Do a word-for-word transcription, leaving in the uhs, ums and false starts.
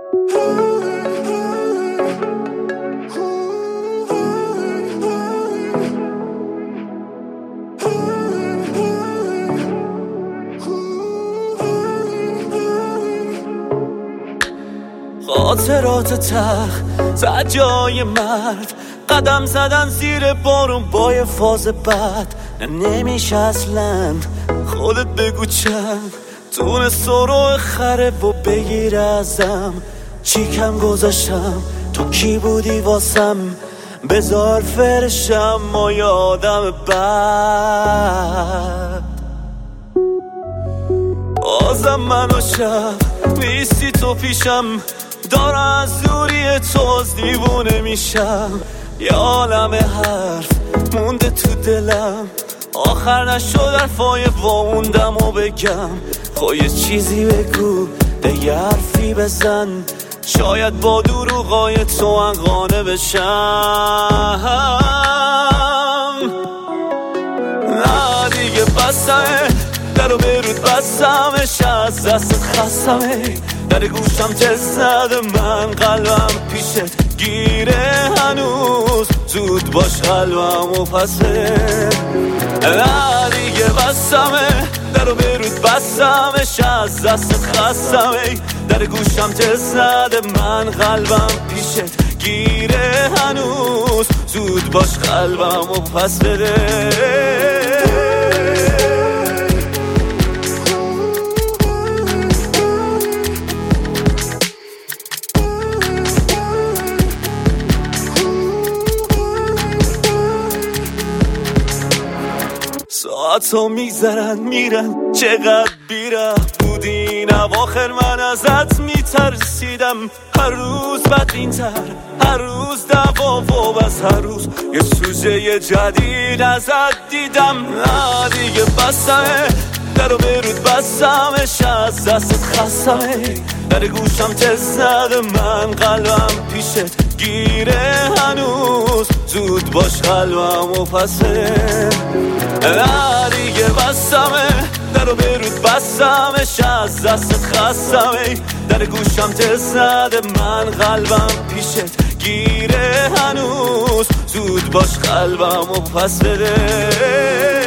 خاطرات تخ زد جای مرد، قدم زدن زیر بارون با یه فاز بد. نمیشه اصلا خودت بگو چند تونه سرو خره و بگیر ازم. چی کم گذاشتم تو کی بودی واسم، بذار فرشم ما یادم بد. بازم من و شب نیستی تو پیشم، دارم از دوری تو از دیوونه میشم. یه عالم حرف مونده تو دلم، آخر نشد حرفای واوندم و بگم. خب یه چیزی بگو دیگه حرفی بزن، شاید با دروغای تو انقانه بشم. نه دیگه بسمه درو برود بستمش، از دستت خستمه. در گوشم تز زده من قلبم پیشت گیره هنوز، زود باش قلبم و پسه. نه دیگه بستمه درو برود بستمش، از دستت خستمه. در گوشم تز زده من قلبم پیشت گیره هنوز، زود باش قلبم و پس بده. ساعتو میگذرن میرن چقدر بیره بودی این اواخر، من ازت میترسیدم. هر روز بدین تر، هر روز دوا و بس هر روز یه سوژه جدید ازت دیدم. نه دیگه بستمه درو برود بستمش، از دستت خستمه. در گوشم تز زده من قلبم پیشت گیره هنوز، زود باش قلبم و پسه. نه دیگه بستمه درو برود بستمش، از دستت خستمه. در گوشم تز زده من قلبم پیشت گیره هنوز، زود باش قلبم و پس بده.